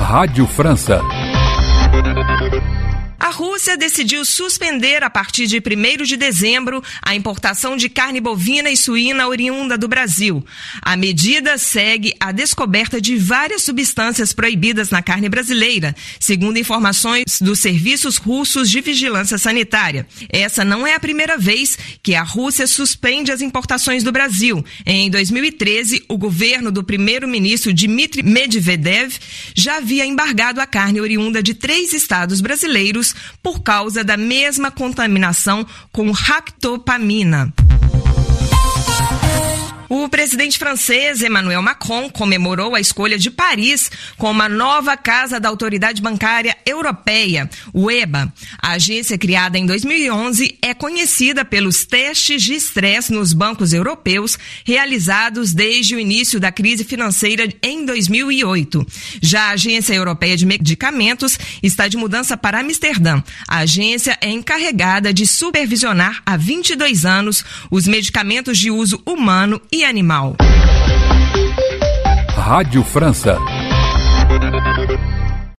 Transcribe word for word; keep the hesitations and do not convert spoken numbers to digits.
Rádio França. A Rússia decidiu suspender a partir de primeiro de dezembro a importação de carne bovina e suína oriunda do Brasil. A medida segue a descoberta de várias substâncias proibidas na carne brasileira, segundo informações dos serviços russos de vigilância sanitária. Essa não é a primeira vez que a Rússia suspende as importações do Brasil. Em dois mil e treze, o governo do primeiro-ministro Dmitry Medvedev já havia embargado a carne oriunda de três estados brasileiros por causa da mesma contaminação com ractopamina. O presidente francês Emmanuel Macron comemorou a escolha de Paris como a nova casa da Autoridade Bancária Europeia, o E B A. A agência, criada em dois mil e onze, é conhecida pelos testes de estresse nos bancos europeus realizados desde o início da crise financeira em dois mil e oito. Já a Agência Europeia de Medicamentos está de mudança para Amsterdã. A agência é encarregada de supervisionar há vinte e dois anos os medicamentos de uso humano e animal. Rádio França.